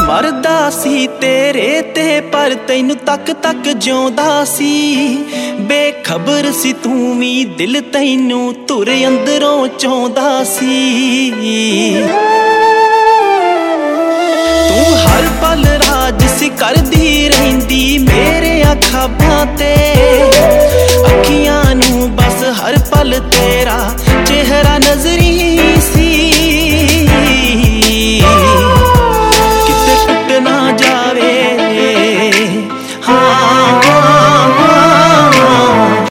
मरदा सी तेरे ते पर तैनू तक तक जिउंदा सी। बेखबर सी तू भी दिल तैनू तुर अंदरों चाहुंदा सी। तू हर पल राज सी करदी रहिंदी मेरे ख्वाबां ते। अखियां नू बस हर पल तेरा चेहरा नजरी